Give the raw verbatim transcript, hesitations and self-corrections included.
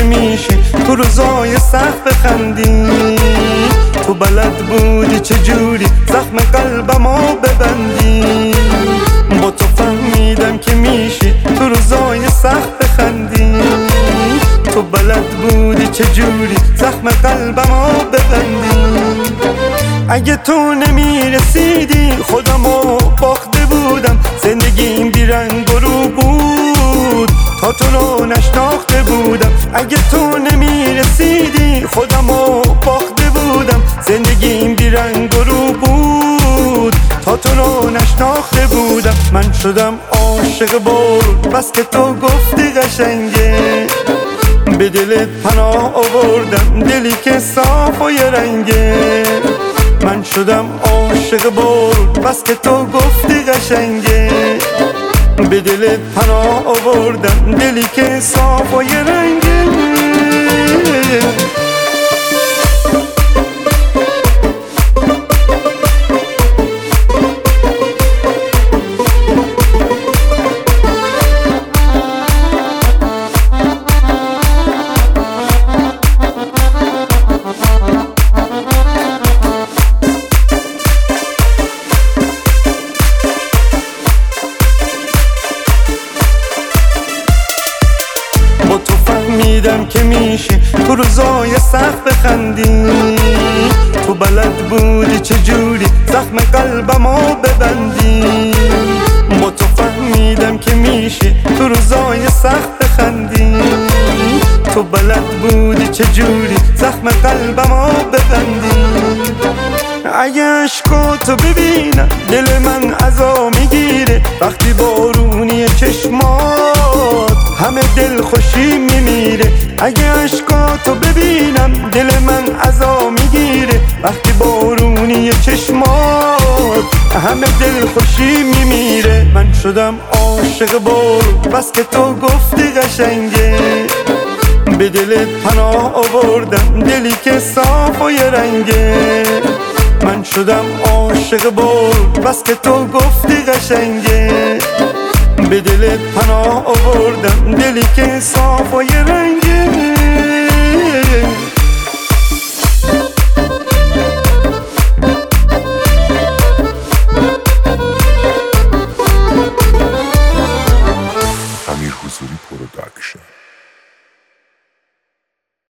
میشه تو روزای سخت بخندی، تو بلد بودی چجوری زخم قلبمو ببندی. با تو فهمیدم که میشه تو روزای سخت بخندی، تو بلد بودی چجوری زخم قلبمو ببندی. اگه تو نمیرسیدی خودمو باخته بودم، زندگیم بیرنگ و رو بود تا تو رو نشناخته بودم. اگه تو نمیرسیدی خودمو باخته بودم، زندگیم بیرنگ و رو بود تا تو رو نشناخته بودم. من شدم عاشق برد بس که تو گفتی قشنگه، به دلت پناه آوردم دلی که صاف و یه رنگه. من شدم عاشق برد بس که تو گفتی قشنگه، به دلت پناه آوردم دلی که صاف و یه رنگه. فهمیدم که میشه تو روزای سخت بخندی، تو بلد بودی چجوری زخم قلبمو ببندی. با تو فهمیدم که میشه تو روزای سخت بخندی، تو بلد بودی چجوری زخم قلبمو ببندی. اگه عشقاتو ببینم دل من عزا میگیره، وقتی بارونی چشمات همه دل خوشی میمیره. اگه عشقاتو ببینم دل من عزا میگیره، وقتی بارونی چشمات همه دل خوشی میمیره. من شدم عاشق برد بس که تو گفتی قشنگه، به دلت پناه آوردم دلی که صاف و یه رنگه. من شدم عاشق برد بس که تو گفتی قشنگه، به دلت پناه آوردم دلی که صاف و یه رنگه. امیر حضوری پروداکشن.